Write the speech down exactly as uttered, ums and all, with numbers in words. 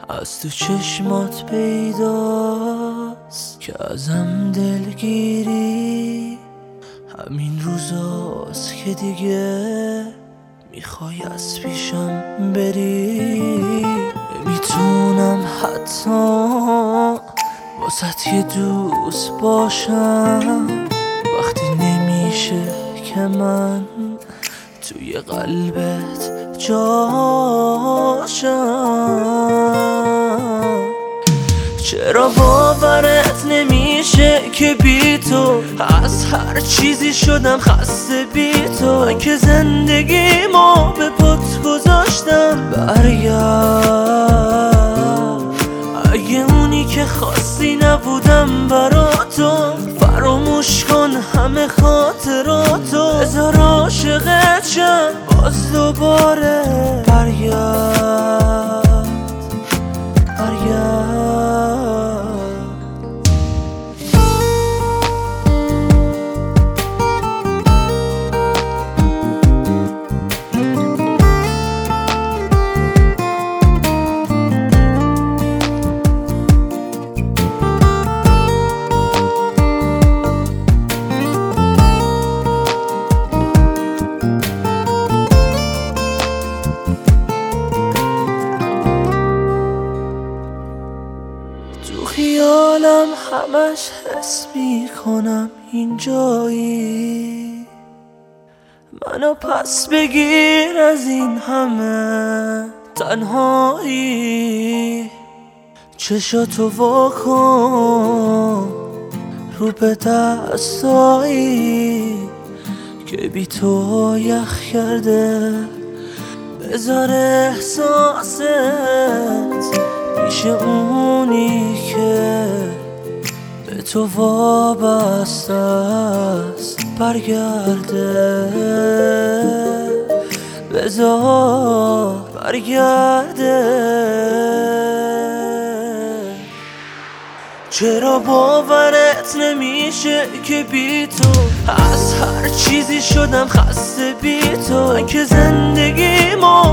از تو چشمات پیداست که ازم دلگیری. همین روزاست که دیگه میخوای از پیشم بری. نمیتونم حتی واسط یه دوست باشم وقتی نمیشه که من توی قلبت جاشم. چرا باورت نمیشه که بی تو از هر چیزی شدم خسته بی تو. من که زندگیمو به پات گذاشتم. برگرد اگه اونی که خواستی نبودم برا تو. فراموش کن همه خاطراتو. بذار عاشقت شم باز دوباره. برگرد برگرد. تو خیالم همش حس میکنم اینجایی. منو پس بگیر از این همه تنهایی. چشاتو واکن رو به دستایی که بی تو یخ کرده. بذار احساست پیش اونی که به تو وابسته است برگرده. بذار برگرده. چرا باورت نمیشه که بی تو از هر چیزی شدم خسته بی تو. من که زندگیمو